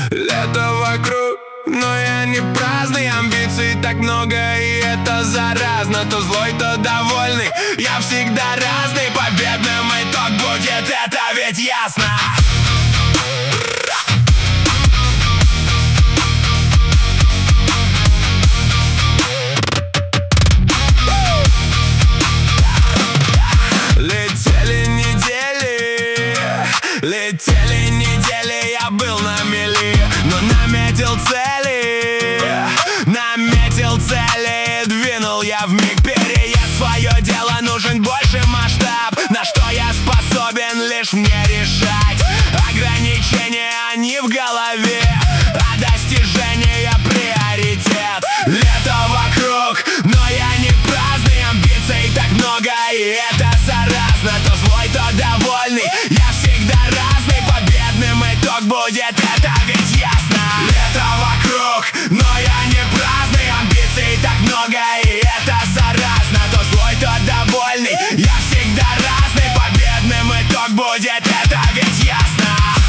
Лето вокруг, но я не праздный. Амбиций так много, и это заразно. То злой, то довольный, я всегда разный. Победным итог будет, это ведь ясно. Летели недели, я был на мели, но наметил цели, двинул я вмиг. Переезд, свое дело, нужен больше масштаб. На что я способен, лишь мне решать. Ограничения, они в голове, а достижения приоритет. Лето вокруг, но я не праздный. Амбиций так много, и это заразно. То злой, то довольный, я всегда разный. Победным итог будет, это ведь ясно. Лето вокруг, но я не праздный. Амбиций так много, и это заразно. То злой, то довольный, я всегда разный. Победным итог будет, это ведь ясно.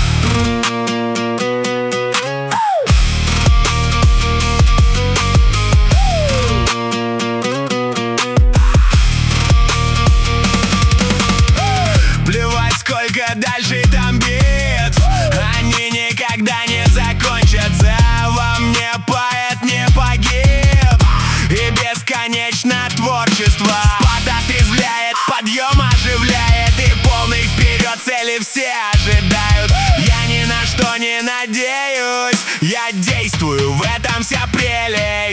Сколько дальше там бит, они никогда не закончатся. Во мне поэт не погиб, и бесконечно творчество. Спад отрезвляет, подъем оживляет, и полный вперед цели все ожидают. Я ни на что не надеюсь, я действую, в этом вся прелесть.